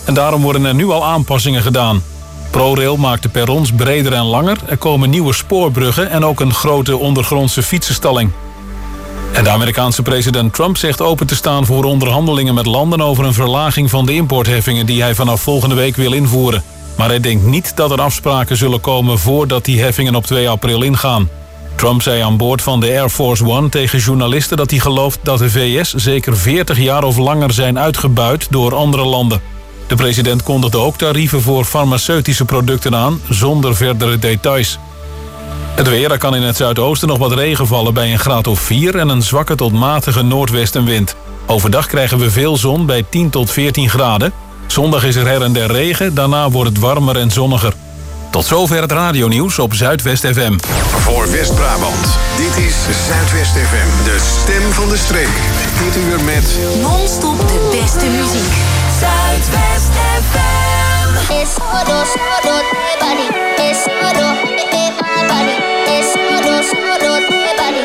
en daarom worden er nu al aanpassingen gedaan. ProRail maakt de perrons breder en langer, er komen nieuwe spoorbruggen en ook een grote ondergrondse fietsenstalling. En de Amerikaanse president Trump zegt open te staan voor onderhandelingen met landen over een verlaging van de importheffingen die hij vanaf volgende week wil invoeren. Maar hij denkt niet dat er afspraken zullen komen voordat die heffingen op 2 april ingaan. Trump zei aan boord van de Air Force One tegen journalisten dat hij gelooft dat de VS zeker 40 jaar of langer zijn uitgebuit door andere landen. De president kondigde ook tarieven voor farmaceutische producten aan, zonder verdere details. Het weer, er kan in het zuidoosten nog wat regen vallen bij een graad of 4 en een zwakke tot matige noordwestenwind. Overdag krijgen we veel zon bij 10 tot 14 graden. Zondag is er her en der regen, daarna wordt het warmer en zonniger. Tot zover het radionieuws op Zuidwest FM. Voor West-Brabant, dit is Zuidwest FM, de stem van de streek. Dit uur met non-stop de beste muziek. Zuidwest FM. Es oro, oro, body. Es oro, body. Es oro, body.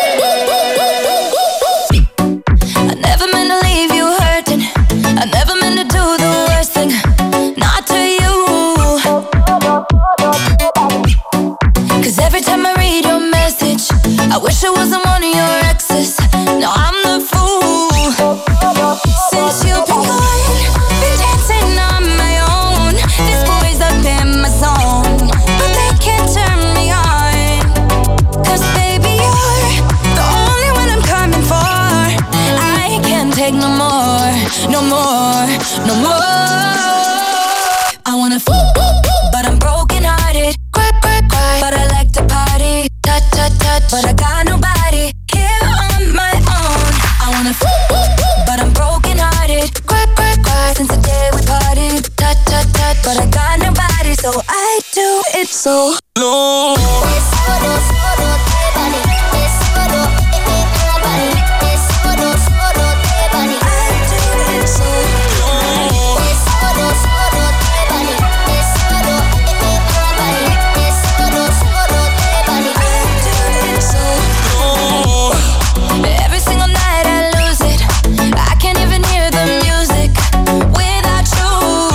I never meant to leave you hurting. I never meant to do the worst thing. Not to you. 'Cause every time I read your message, I wish I wasn't one of your exes. No, I'm the fool. Since you've been gone, been dancing on my own. This boy's up in my zone, but they can't turn me on. 'Cause baby, you're the only one I'm coming for. I can't take no more, no more, no more. I wanna but I'm broken hearted. Cry, cry, cry, but I like to party. Touch, touch, touch, but I got nobody here on my own. I wanna but I'm broken hearted. Cry, cry, cry, since the day we parted. Touch, touch, touch, but I got nobody, so I do it so low. Es oro, body. Es oro, body. Es oro, body. I do it so low. Es oro, body. Es oro, body. Es oro, body. I do it so low. Every single night I lose it. I can't even hear the music without you.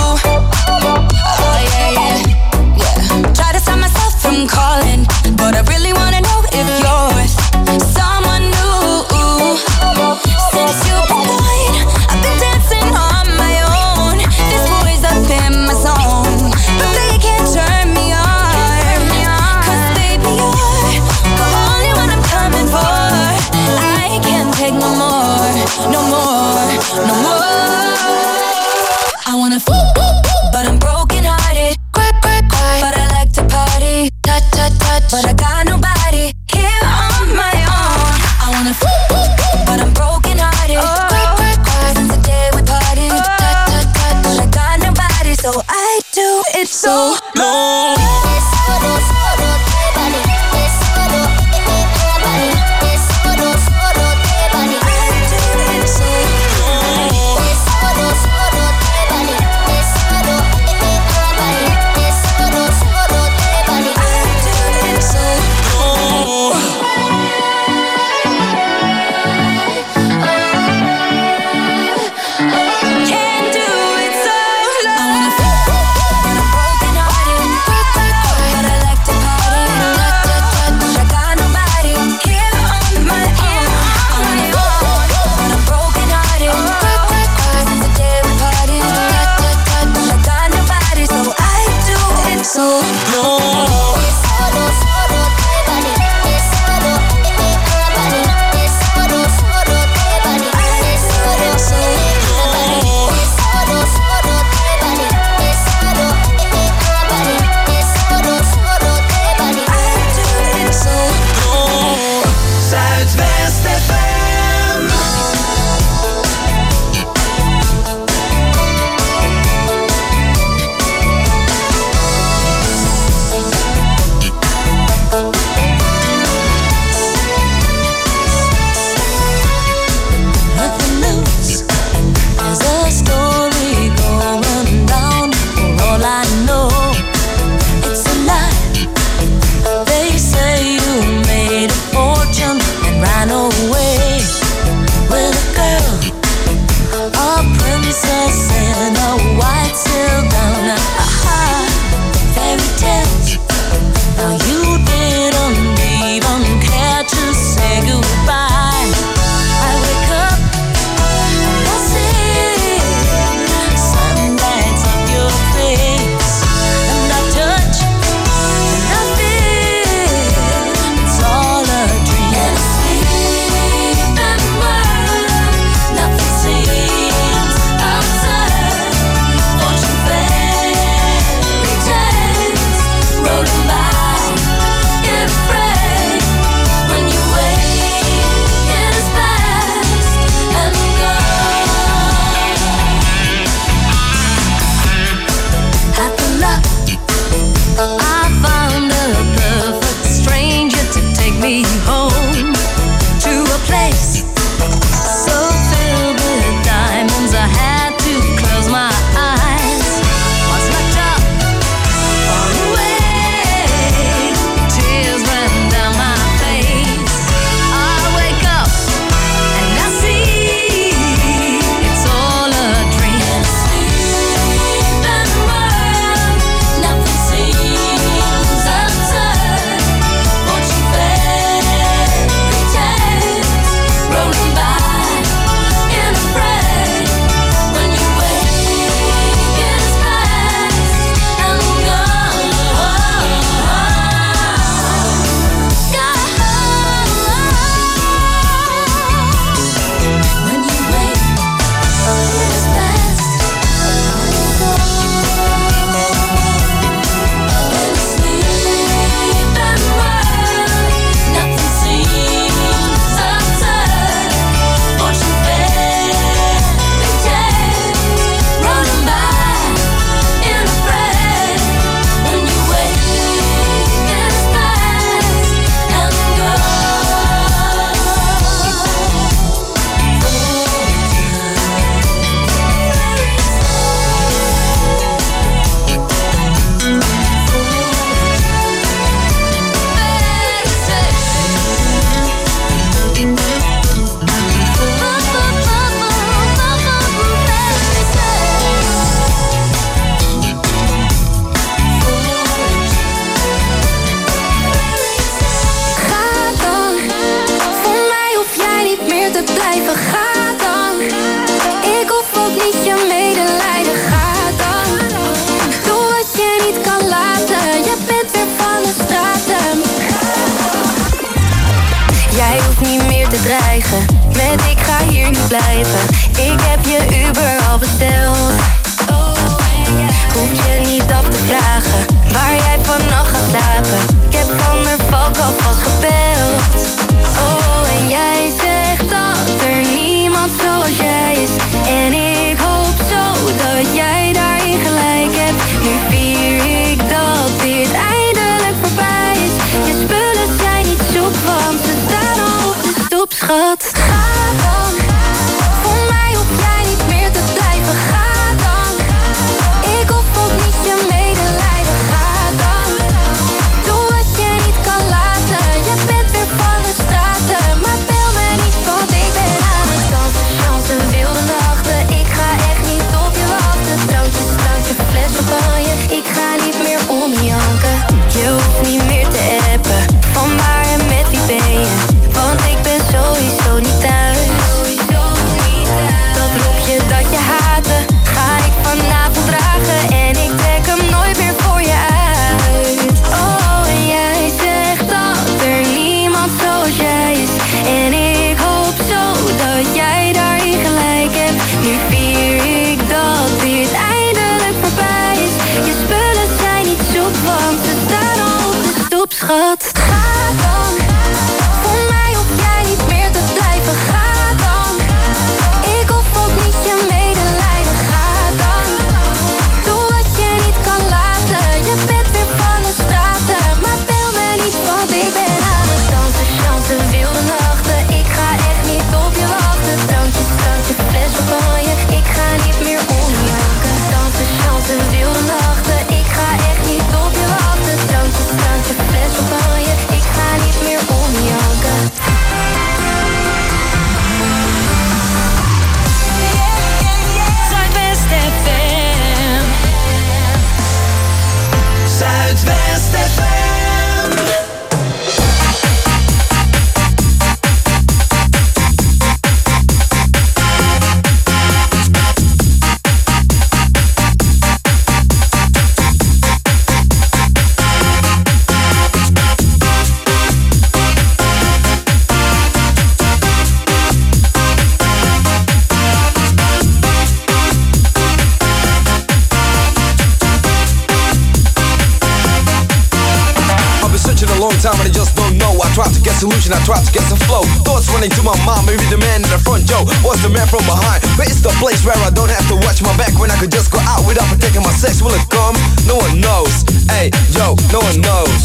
Oh yeah, yeah, yeah. Try to stop myself from calling, but I really wanna know if you're with someone new. Since you've been gone, I've been dancing on my own. This boy's up in my zone, but they can't turn me on. 'Cause baby, you're the only one I'm coming for. I can't take no more, no more, no more. I wanna but I'm broken hearted. Cry, cry, cry, but I like to party. Touch, touch, touch, but I got nobody here on my own. I wanna but I'm broken hearted. Cry, cry, cry, since the day we parted. Touch, touch, touch, but I got nobody, so I do it so low. Es oro, body. Es oro, body. Es oro, body. I do it so low. Es oro, body. Es oro, body. Es oro, body. I do it so low. Can't do it so low. I wanna but I'm broken hearted. dreigen met ik ga hier niet blijven. Ik heb je Uber al besteld. Hoef je niet af te vragen waar jij vannacht gaat slapen. Ik heb van der Valk alvast gebeld. Oh, en jij zegt dat er niemand zoals jij is. En ik hoop zo dat jij daarin gelijk hebt. Nu vier ik dat dit eindelijk voorbij is. Je spullen zijn niet zoek, want ze staan al op de stoep, schat. Ga dan, voor mij hoef jij niet meer te blijven. Ga dan, ik hoef ook niet je medelijden. Ga dan, doe wat je niet kan laten. Je bent weer van de straten, maar bel me niet, want ik ben aan het dansen. Chance, wilde nachten, ik ga echt niet op je wachten. Drankje, drankje, fles champagne, ik ga niet meer om janken. Je hoeft niet meer te appen, van waar en met wie ben je? Want ik ben sowieso niet thuis. Dat roepje dat je haatte, ga ik vanavond dragen. En ik trek hem nooit meer voor je uit. Oh, en jij zegt dat er niemand zoals jij is. En ik hoop zo dat jij daarin gelijk hebt. Nu vier ik dat dit eindelijk voorbij is. Je spullen zijn niet zoek, want ze staan al op de stoep, schat. Ga dan, voor mij hoef jij niet meer te blijven. Ga dan, ik hoef ook niet je medelijden. Ga dan, doe wat je niet kan laten. Je bent weer van de straten, maar bel me niet, want ik ben aan het dansen. Chance, wilde nachten, ik ga echt niet op je wachten. Drankje, drankje, fles champagne, ik ga niet meer om janken. Dansen, chance, wilde nachten, ik ga echt niet op je wachten. Drankje, drankje, fles champagne, ik ga niet meer om janken. Zuidwest FM. Zuidwest FM. Time and I just don't know. I try to get solution, I try to get some flow. Thoughts running to my mind, maybe the man in the front, Joe was the man from behind. But it's the place where I don't have to watch my back, when I could just go out without protecting my sex. Will it come? No one knows. Hey, yo, no one knows.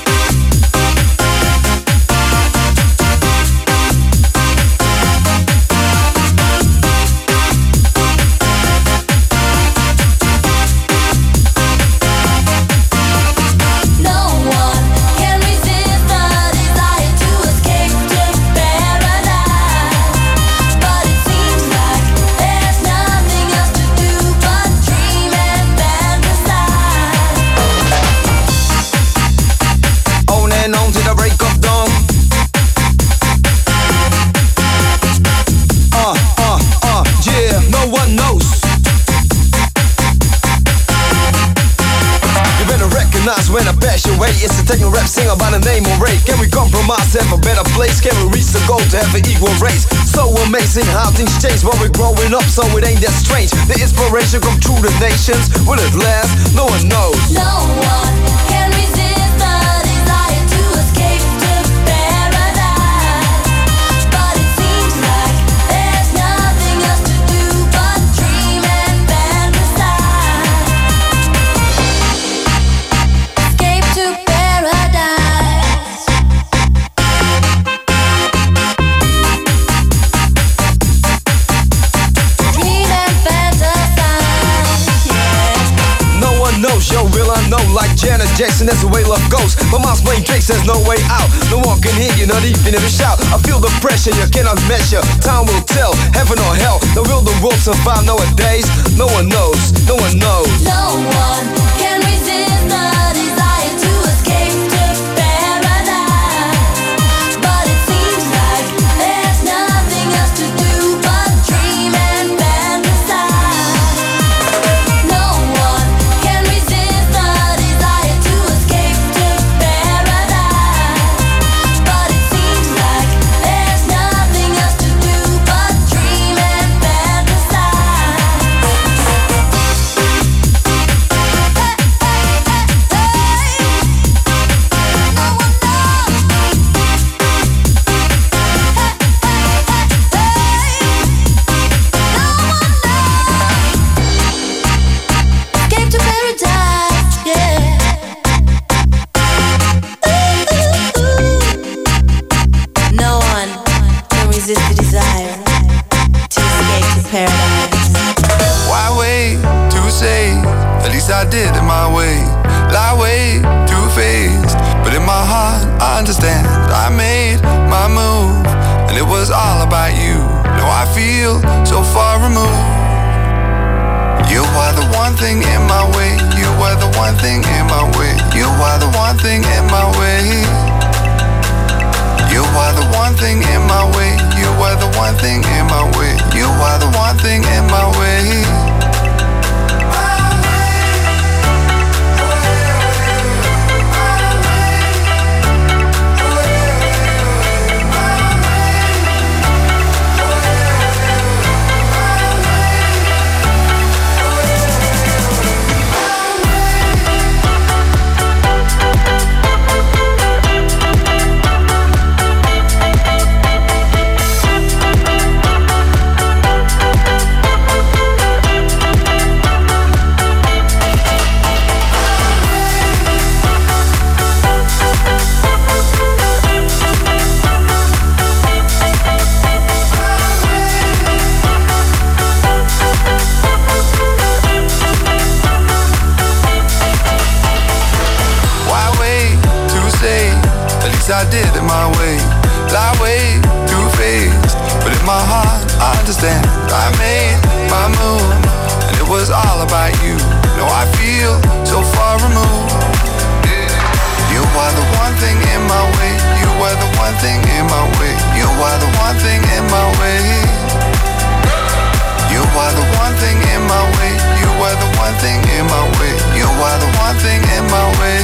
When I pass your way, it's a techno rap singer by the name of Ray. Can we compromise, have a better place? Can we reach the goal to have an equal race? So amazing how things change when we're growing up, so it ain't that strange. The inspiration come through the nations. Will it last? No one knows. No one can resist the desire to escape to paradise. But it seems like there's nothing else to do but dream and fantasize. Escape to paradise. Dream and fantasize. Yeah. No one knows, yo, will I know? Like Janet Jackson, that's the way love goes. But Miles playing tricks, there's no way out. No one can hear you, not even if you shout. I feel the pressure, you cannot measure. Time will tell, heaven or hell. Now will the world survive nowadays? No one knows, no one knows. No one can resist the desire to escape to paradise. But it seems like there's nothing else to do but dream and fantasize. No one can resist the desire to escape to paradise. But it seems like there's nothing least I did it my way. Lie way too faced, but in my heart I understand. I made my move, and it was all about you. Now I feel so far removed. You are the one thing in my way. You are the one thing in my way. You are the one thing in my way. You are the one thing in my way. You are the one thing in my way. You are the one thing in my way. I did it my way. Lie way too faced, but in my heart I understand. I made my move, and it was all about you. No, I feel so far removed. You are the one thing in my way. You are the one thing in my way. You are the one thing in my way. You are the one thing in my way. You are the one thing in my way. You are the one thing in my way.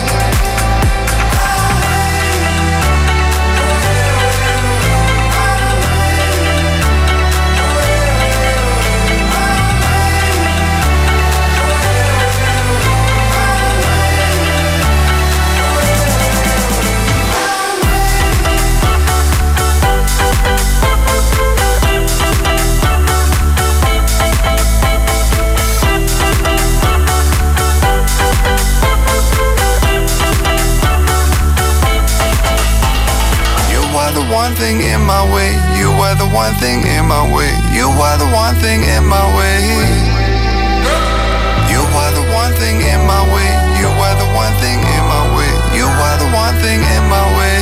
One thing in my way. You are the one thing in my way. You are the one thing in my way. You are the one thing in my way. You are the one thing in my way. You are the one thing in my way.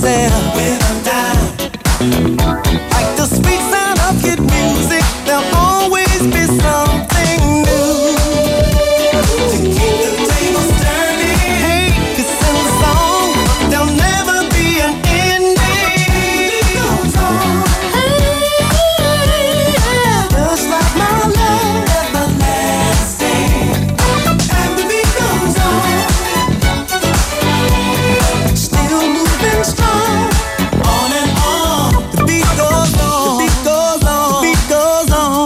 myself when I'm down. Like the sweet sound of good music, there'll always be something new to keep the tables turning. Hey, it's in the song, there'll never be an ending. It goes on, just like my love, everlasting. And the beat goes on, still moving strong. On and on, the beat goes on, the beat goes on, the beat goes on.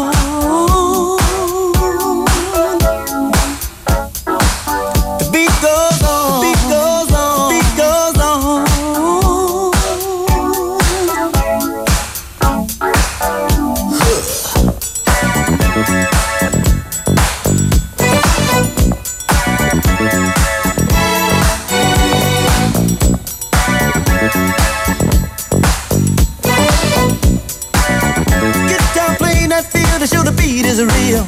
The beat goes on, the beat goes on, the beat goes on. Get down, playing that field to show the beat is real.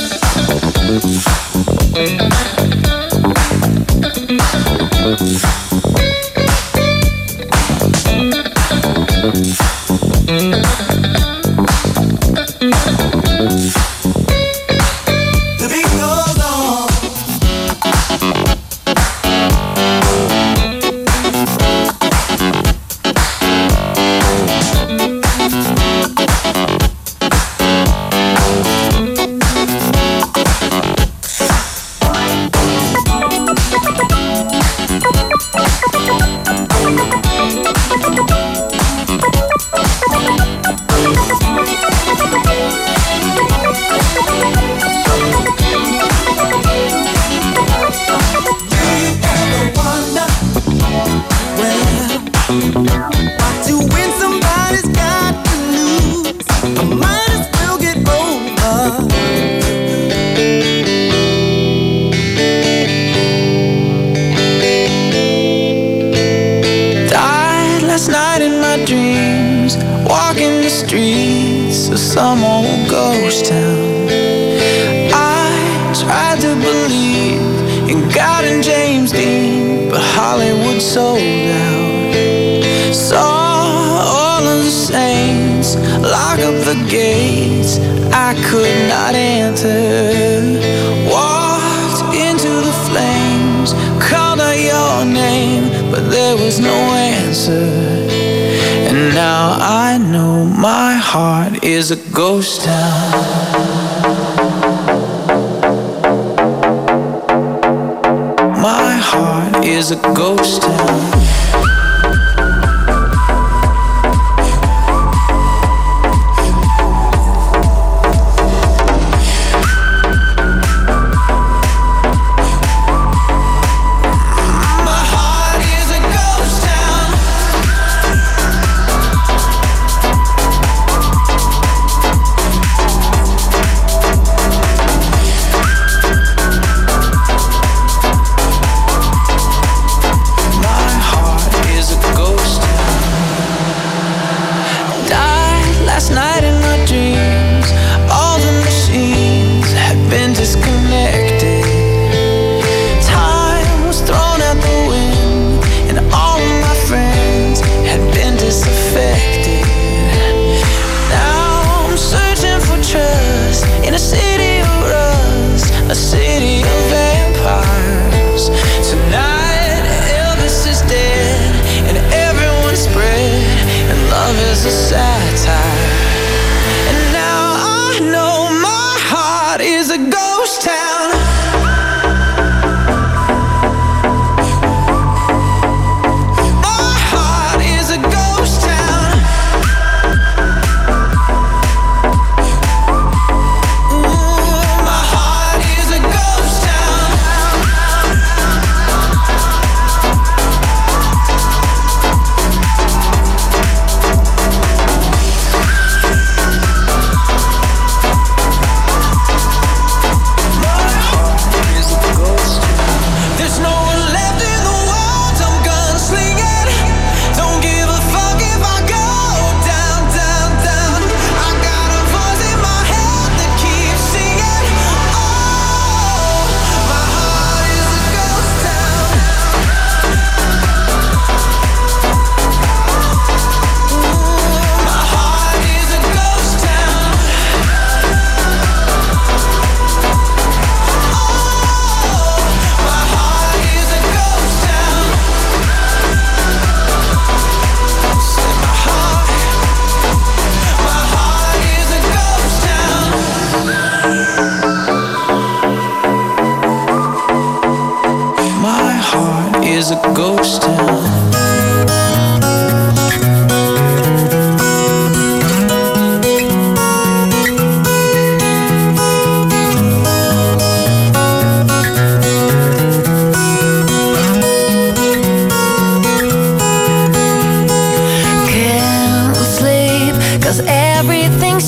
The beat goes on. To win, somebody's got to lose. I might as well get over. Died last night in my dreams, walking the streets of some old ghost town. I tried to believe in God and James Dean, but Hollywood sold out. Saw all of the saints lock up the gates I could not enter. Walked into the flames, called out your name, but there was no answer. And now I know my heart is a ghost town. My heart is a ghost town. My heart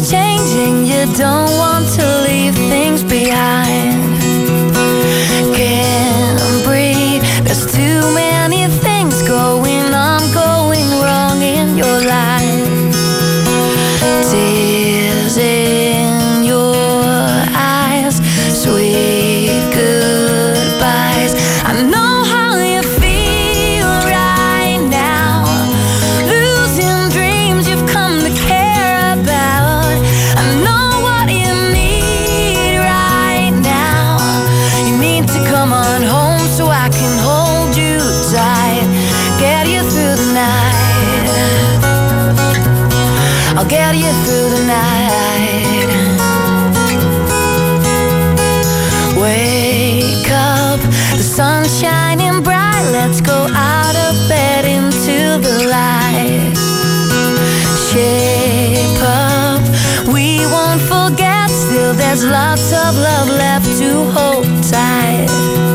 changing, you don't want to leave things behind. Can't breathe, there's too many things going on, going wrong in your life. Tears in your eyes, sweet goodbyes. I know how you feel right now, losing dreams you've come to care about. I know what you need right now. You need to come on home so I can hold you tight, get you through the night. I'll get you through the night. Wake up, the sun's shining bright. Let's go out of bed into the light. Shape up, we won't forget. Still there's lots of love left to hold tight.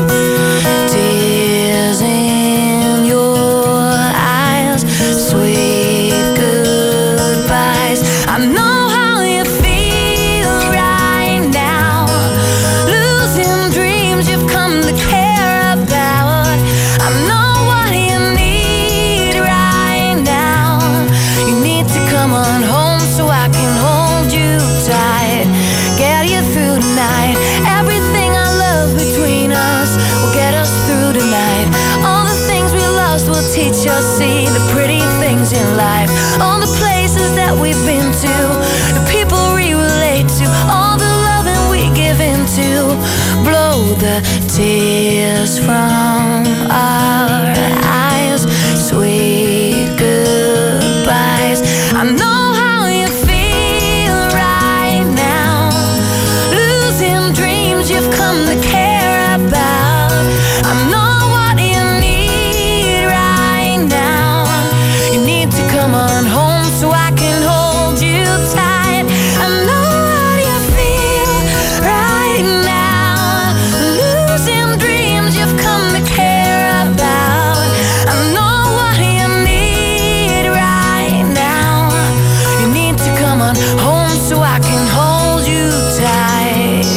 Tears in your eyes, sweet goodbyes. I know how you feel right now, losing dreams you've come to care about. I know what you need right now. You need to come on home so I can hold you tight, get you through the night. Everything I love between us will get us through the night. All the things we lost will teach us, see the pretty things in life. All the places that we've been to, the people we relate to, all the loving we give into. Blow the tears from our eyes, sweet goodbyes. I know how you feel right now, losing dreams you've come to care about. I know what you need right now. You need to come on home so I can hold you tight. I know what you feel right now, losing dreams you've come to care about. I know what you need right now. You need to come on home so I can hold you tight.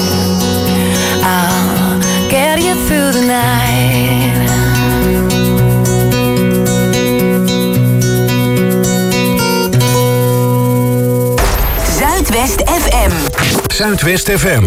I'll get you through the night. Zuidwest FM. Zuidwest FM.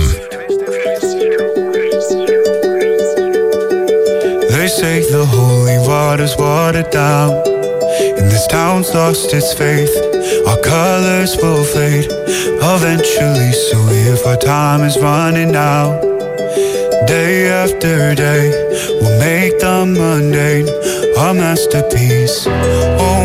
They say the holy water's watered down, and this town's lost its faith. Our colors will fade eventually, so if our time is running out, day after day, we'll make the mundane our masterpiece. Oh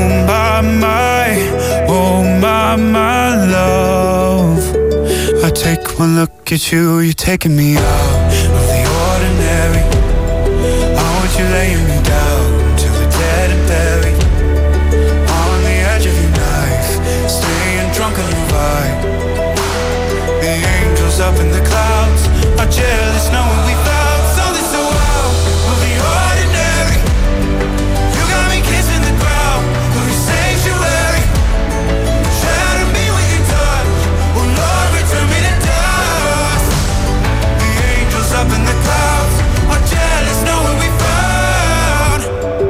my love, I take one look at you, you're taking me out of the ordinary. I want you laying me down till we're dead and buried, on the edge of your knife, staying drunk on your vibe. The angels up in the clouds are jealous knowing we found something so wild of the ordinary. You got me kissing the ground of your sanctuary. Shatter me with your touch, oh Lord, return me to dust. The angels up in the clouds are jealous knowing we found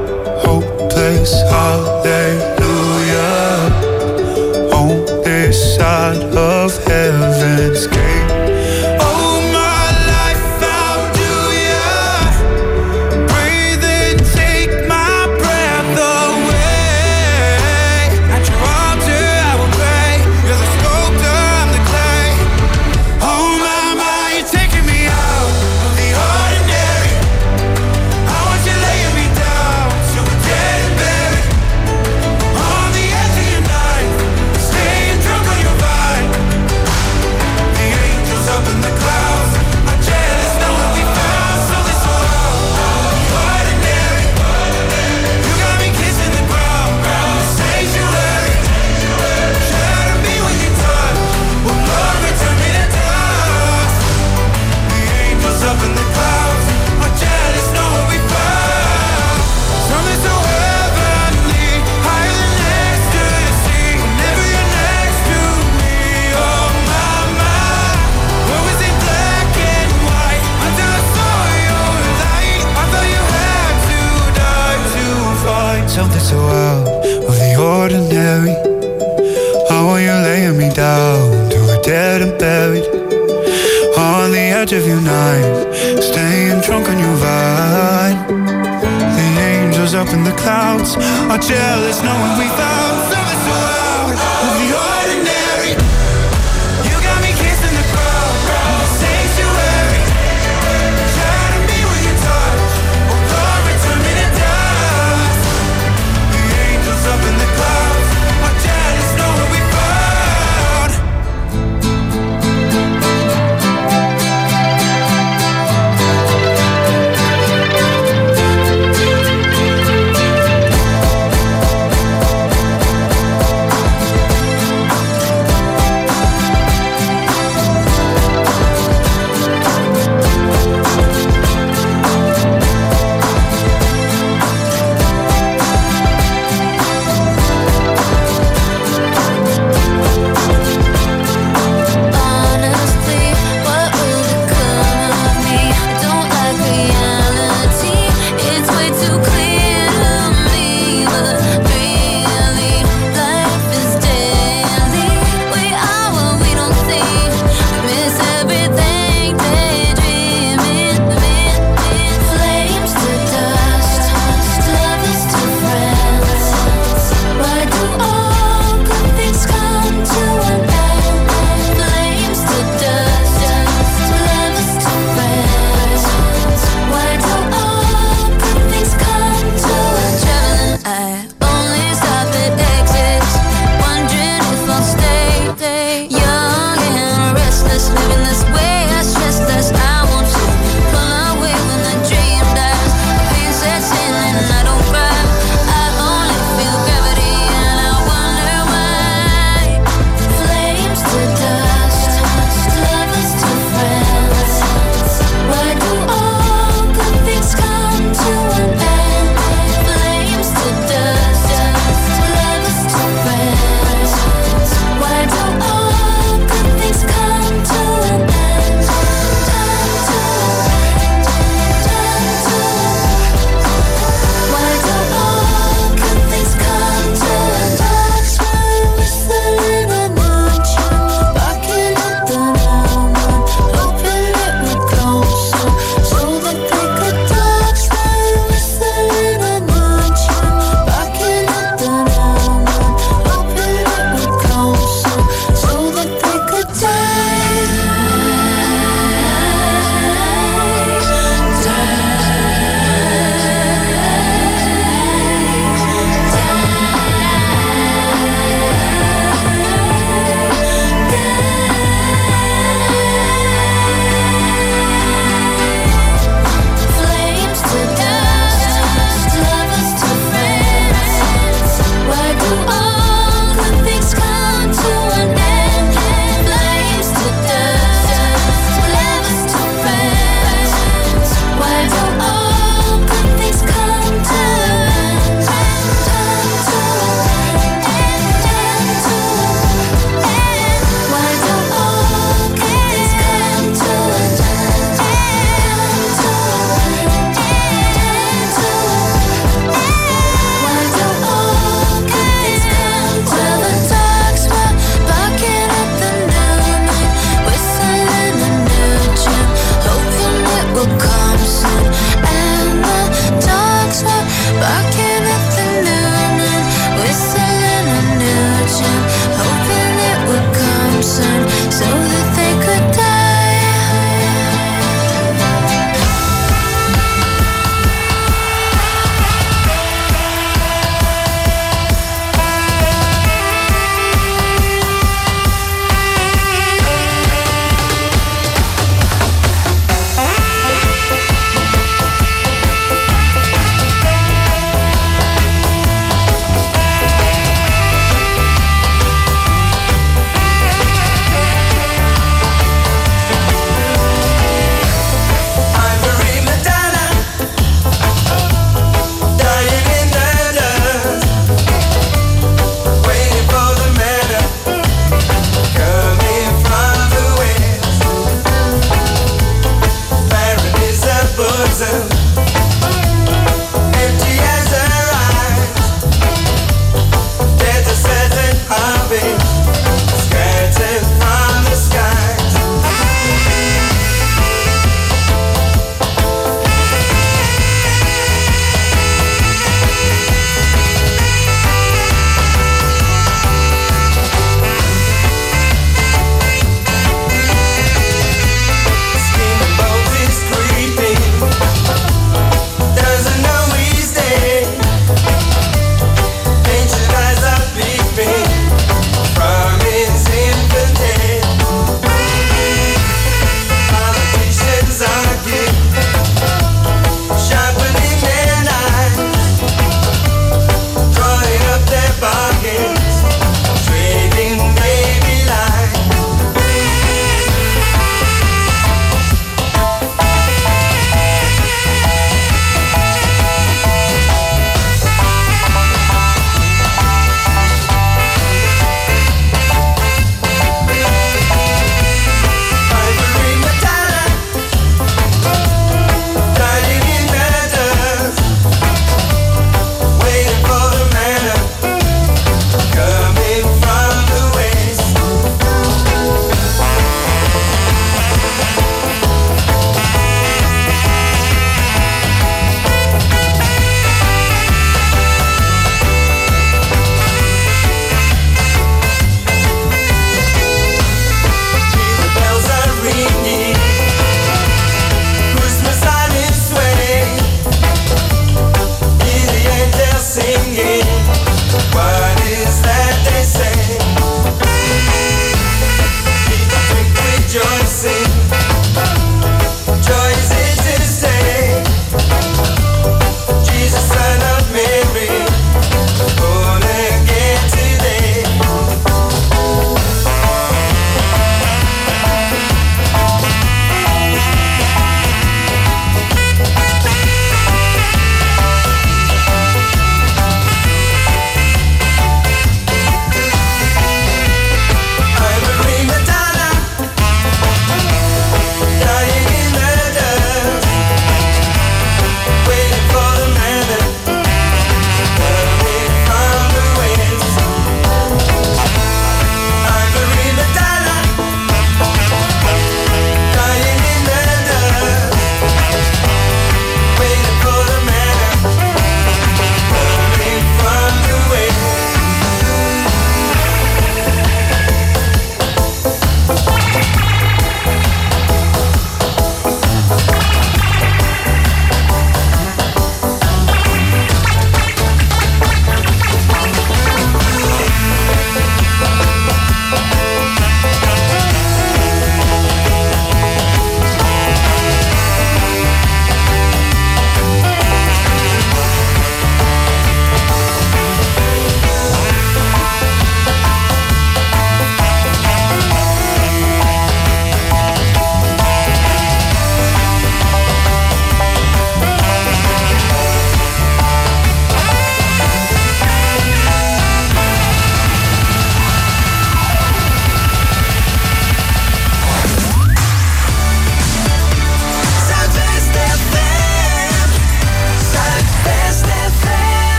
ordinary. How are you laying me down to a dead and buried on the edge of your night, staying drunk on your vine. The angels up in the clouds are jealous knowing we found something so out of the ordinary. You got me kissing the crowd, the sanctuary. Shatter me with your touch, oh glory, turn me to dust. The angels up in the clouds are jealous knowing we found.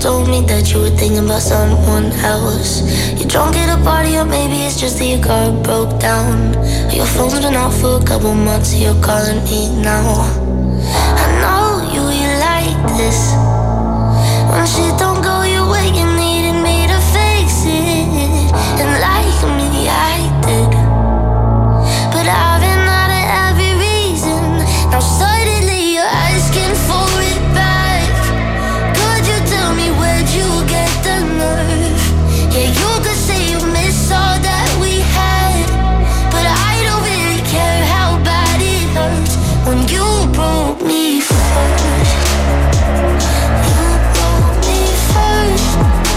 told me that you were thinking about someone else. You're drunk at a party, or maybe it's just that your car broke down. Your phone's been off for a couple months, so you're calling me now. I know you like this. When shit don't go your way, you needed me to fix it. And like me, I did. But I've been out of every reason. Now suddenly you're asking for it back. Could you tell me where'd you get the nerve? Yeah, you could say you miss all that we had, but I don't really care how bad it hurts when you broke me first. You broke me first.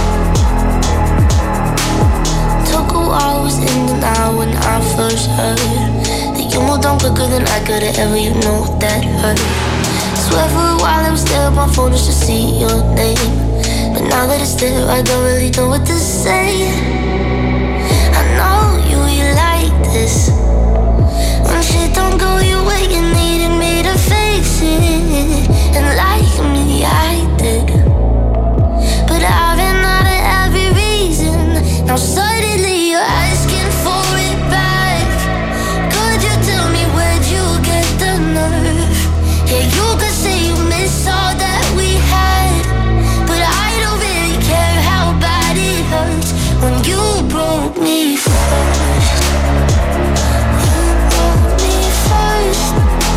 Took a while, was in denial when I first heard that you moved on quicker than I could've ever, you know that hurt. Swear for a while I was there on my phone just to see your name, but now that it's there I don't really know what to say. I know you like this. When shit don't go your way, you needed me to fix it. And like me, I did. But I've been out of every reason. Now suddenly you're asking for it back. Could you tell me where'd you get the nerve? Yeah, you could say you miss all that we had, but I don't really care how bad it hurts when you broke me first. You broke me first.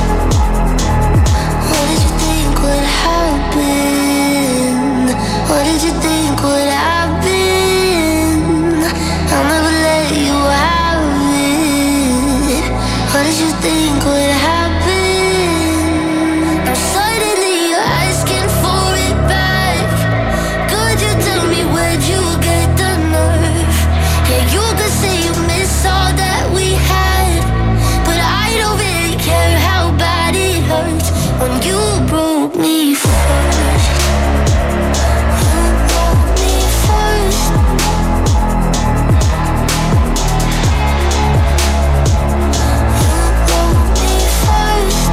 What did you think would happen? What did you think would happen? I'll never let you have it. What did you think would happen? Now suddenly you're asking for it back. Could you tell me where'd you get the nerve? Yeah, you could say you miss all that we had, but I don't really care how bad it hurts when you broke me first. You broke me first. You broke me first.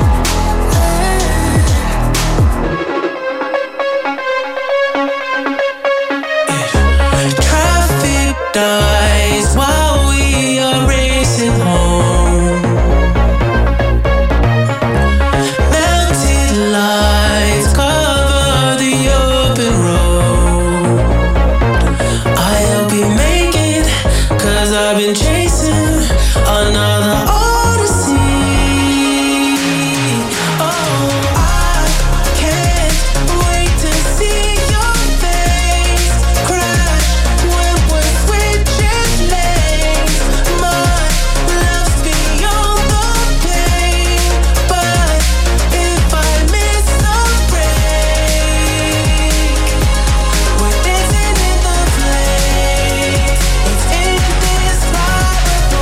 Traffic dies while we are racing home. Melted lights cover the open road. I hope you make it, 'cause I've been chasing another odyssey. Oh, I can't wait to see your face crash when we're switching lanes. My love's beyond the pain, but if I miss the break, we're dancing in the flames. It's indescribable.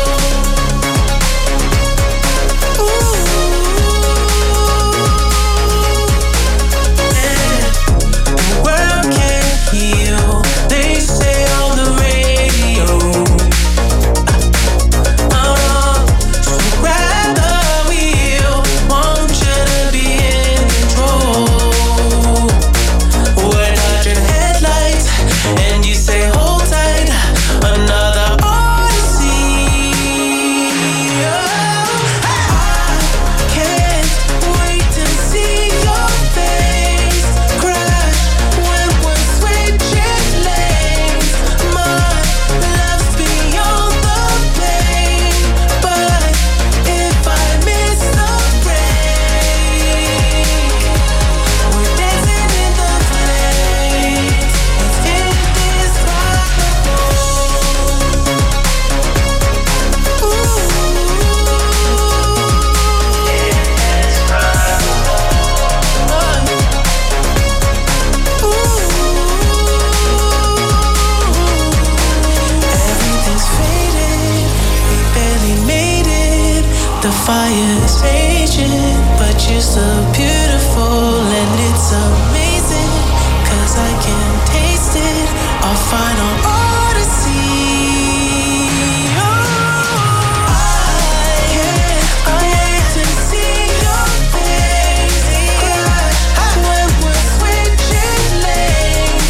The world can't heal, they say on the radio. So grab the wheel, want you to be in control. We're dodging headlights, and you say hold tight, another odyssey. I can't wait to see your face crash when we're switching lanes. My love's beyond the pain, but if I miss the break, we're dancing in the flames. It's indescribable. Everything's faded, we barely made it. The fire's raging, but you're so beautiful and it's amazing, 'cause I can taste it, our final odyssey. I hate to see your face crash when we're switching lanes.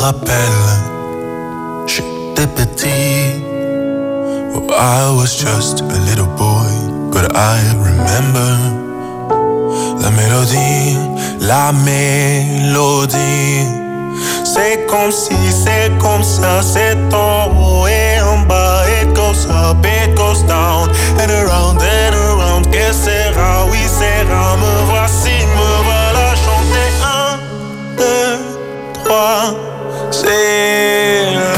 rappelle, j'étais petit. Oh, I was just a little boy, but I remember la mélodie, la mélodie. C'est comme si, c'est comme ça, c'est en haut et en bas. It goes up, it goes down, and around, que sera, oui sera. Me voici, me voilà chanter 1, 2, 3. C'est la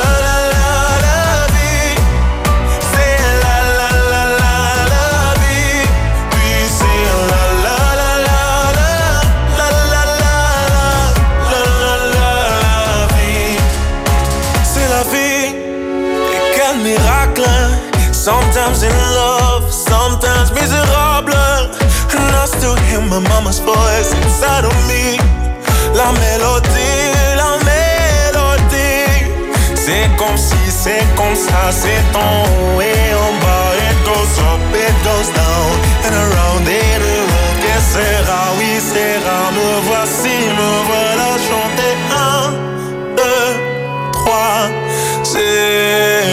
vie, c'est la vie, puis c'est la vie. C'est la vie, et quel miracle. Sometimes in love, sometimes miserable, and I still hear my mama's voice inside of me. La mélodie, la mélodie. C'est comme si, c'est comme ça, c'est en haut et en bas. It goes up, it goes down, and around. Que sera, oui sera. Me voici, me voilà chanter 1, 2, 3. C'est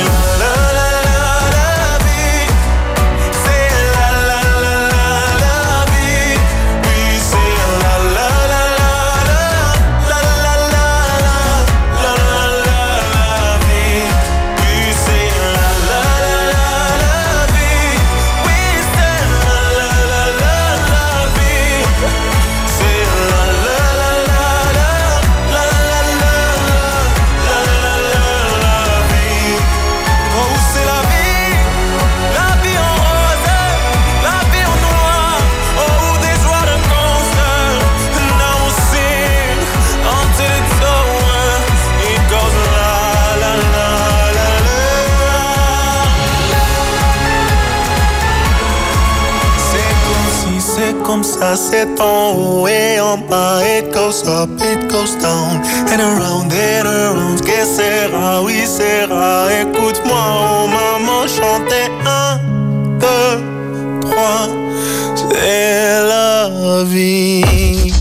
comme ça, c'est en haut et en bas. It goes up, it goes down, and around, que sera, oui sera. Écoute-moi, oh maman, chanter 1, 2, 3. C'est la vie.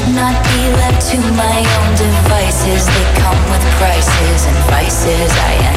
To my own devices, they come with prices and vices. I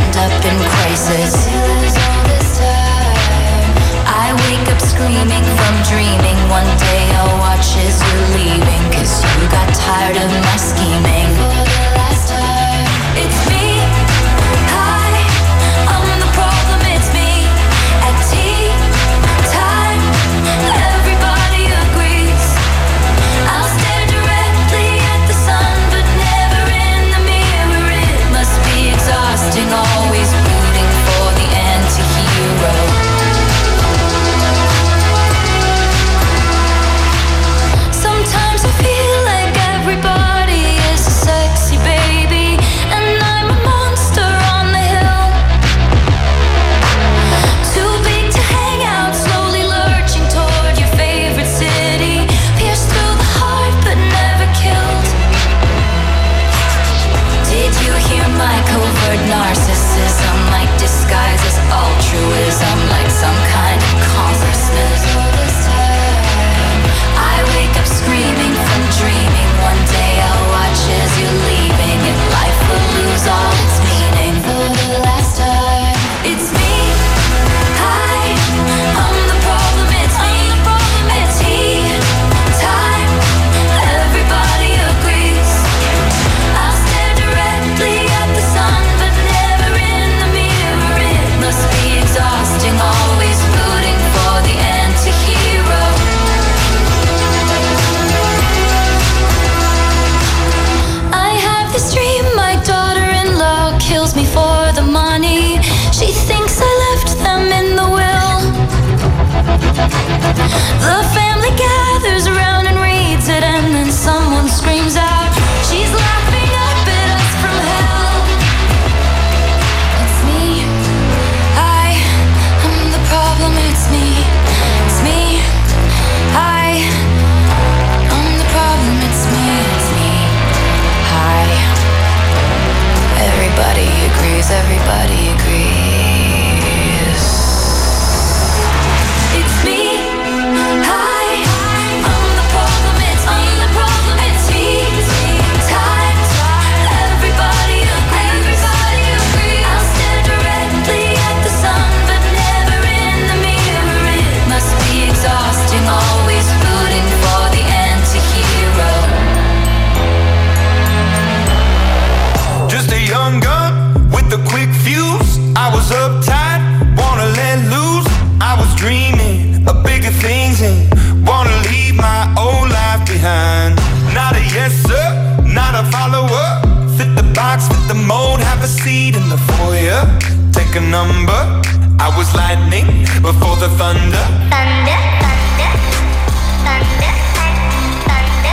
a number. I was lightning before the thunder. Thunder, thunder, thunder, thunder,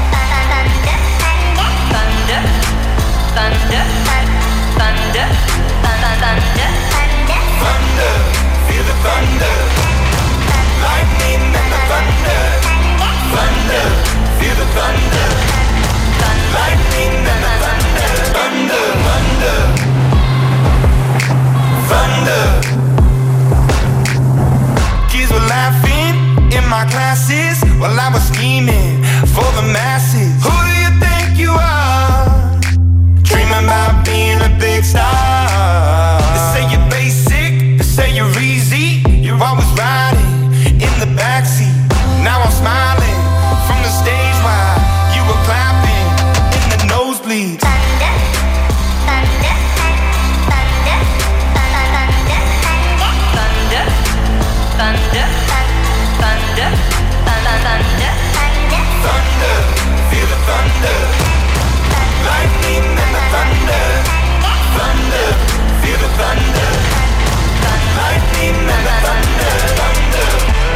thunder, thunder, thunder, thunder, thunder, feel the thunder. Lightning and the thunder. Thunder, feel the thunder. Lightning and the thunder. Thunder, thunder, thunder. Kids were laughing in my classes while I was scheming for the masses. Who do you think you are? Dreaming about being a big star. They say you're basic, they say you're easy. You're always riding in the backseat. Now I'm smiling from the stage while you were clapping in the nosebleeds. thunder, thunder, thunder, thunder, Thunder, thunder, thunder, thunder, Thunder, feel the thunder. Lightning and the thunder. Thunder, feel the thunder. Lightning and the thunder. Thunder.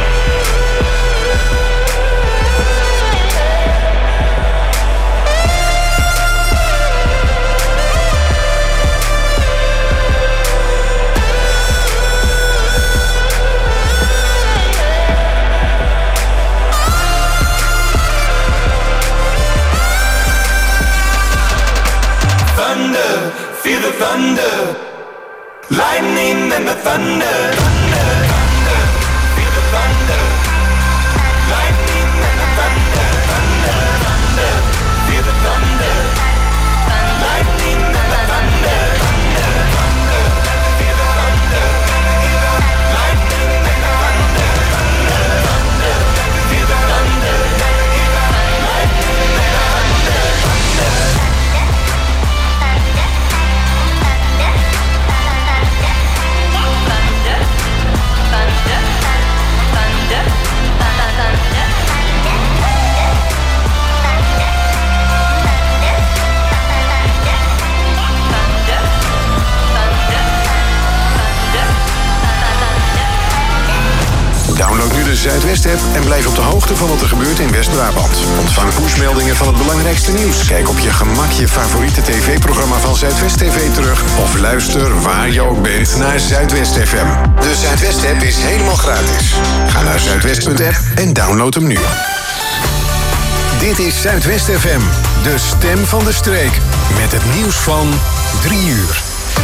Thunder, feel the thunder. Lightning and the thunder. Thunder, thunder, feel the thunder. Lightning and the thunder. Thunder, thunder, feel the thunder. Lightning and the thunder. Thunder, thunder, feel the thunder. Lightning and the thunder. Thunder, thunder, feel the thunder. Lightning and the thunder. Download nu de Zuidwest-app en blijf op de hoogte van wat er gebeurt in West-Brabant. Ontvang pushmeldingen van het belangrijkste nieuws. Kijk op je gemak je favoriete tv-programma van Zuidwest TV terug. Of luister waar je ook bent naar Zuidwest FM. De Zuidwest-app is helemaal gratis. Ga naar zuidwest.app en download hem nu. Dit is Zuidwest FM, de stem van de streek. Met het nieuws van 3 uur.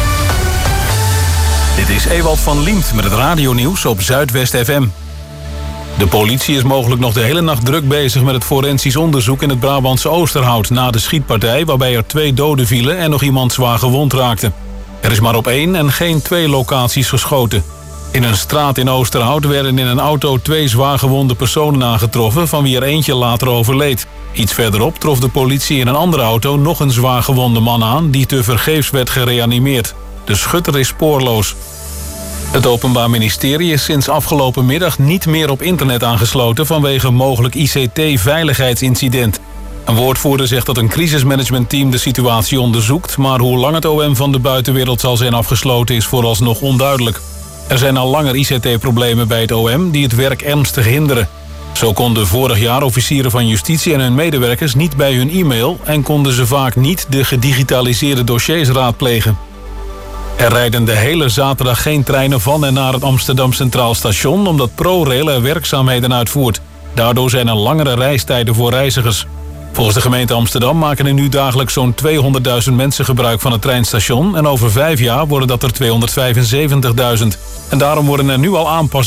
Dit is Ewald van Liemt met het radionieuws op Zuidwest FM. De politie is mogelijk nog de hele nacht druk bezig met het forensisch onderzoek in het Brabantse Oosterhout na de schietpartij waarbij er 2 doden vielen en nog iemand zwaar gewond raakte. Er is maar op 1 en geen 2 locaties geschoten. In een straat in Oosterhout werden in een auto 2 zwaargewonde personen aangetroffen, van wie er eentje later overleed. Iets verderop trof de politie in een andere auto nog een zwaargewonde man aan die tevergeefs werd gereanimeerd. De schutter is spoorloos. Het Openbaar Ministerie is sinds afgelopen middag niet meer op internet aangesloten vanwege mogelijk ICT-veiligheidsincident. Een woordvoerder zegt dat een crisismanagementteam de situatie onderzoekt, maar hoe lang het OM van de buitenwereld zal zijn afgesloten is vooralsnog onduidelijk. Er zijn al langer ICT-problemen bij het OM die het werk ernstig hinderen. Zo konden vorig jaar officieren van justitie en hun medewerkers niet bij hun e-mail en konden ze vaak niet de gedigitaliseerde dossiers raadplegen. Er rijden de hele zaterdag geen treinen van en naar het Amsterdam Centraal Station omdat ProRail er werkzaamheden uitvoert. Daardoor zijn er langere reistijden voor reizigers. Volgens de gemeente Amsterdam maken er nu dagelijks zo'n 200.000 mensen gebruik van het treinstation en over 5 jaar worden dat er 275.000. En daarom worden er nu al aanpassingen